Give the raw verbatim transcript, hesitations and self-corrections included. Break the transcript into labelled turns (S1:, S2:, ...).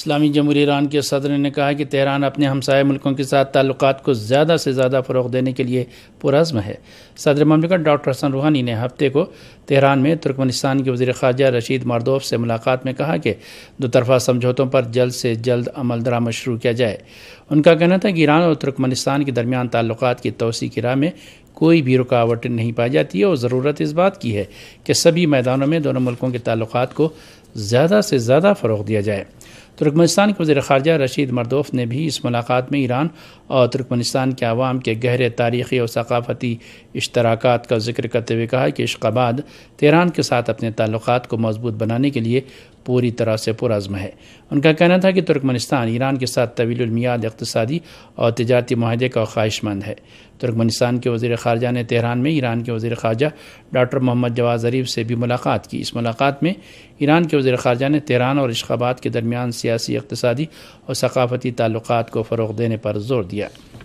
S1: اسلامی جمہوریہ ایران کے صدر نے کہا کہ تہران اپنے ہمسائے ملکوں کے ساتھ تعلقات کو زیادہ سے زیادہ فروغ دینے کے لیے پرعزم ہے۔ صدر مملکت ڈاکٹر حسن روحانی نے ہفتے کو تہران میں ترکمنستان کے وزیر خارجہ رشید مردوف سے ملاقات میں کہا کہ دو طرفہ سمجھوتوں پر جلد سے جلد عمل درآمد شروع کیا جائے۔ ان کا کہنا تھا کہ ایران اور ترکمنستان کے درمیان تعلقات کی توسیع کی راہ میں کوئی بھی رکاوٹ نہیں پائی جاتی ہے اور ضرورت اس بات کی ہے کہ سبھی میدانوں میں دونوں ملکوں کے تعلقات کو زیادہ سے زیادہ فروغ دیا جائے۔ ترکمنستان کے وزیر خارجہ رشید مردوف نے بھی اس ملاقات میں ایران اور ترکمنستان کے عوام کے گہرے تاریخی اور ثقافتی اشتراکات کا ذکر کرتے ہوئے کہا کہ اشقاباد تہران کے ساتھ اپنے تعلقات کو مضبوط بنانے کے لیے پوری طرح سے پرعزم ہے۔ ان کا کہنا تھا کہ ترکمنستان ایران کے ساتھ طویل المیعاد اقتصادی اور تجارتی معاہدے کا خواہش مند ہے۔ ترکمنستان کے وزیر خارجہ نے تہران میں ایران کے وزیر خارجہ ڈاکٹر محمد جواد ظریف سے بھی ملاقات کی۔ اس ملاقات میں ایران کے وزیر خارجہ نے تہران اور اشقاباد کے درمیان سیاسی، اقتصادی اور ثقافتی تعلقات کو فروغ دینے پر زور دیا۔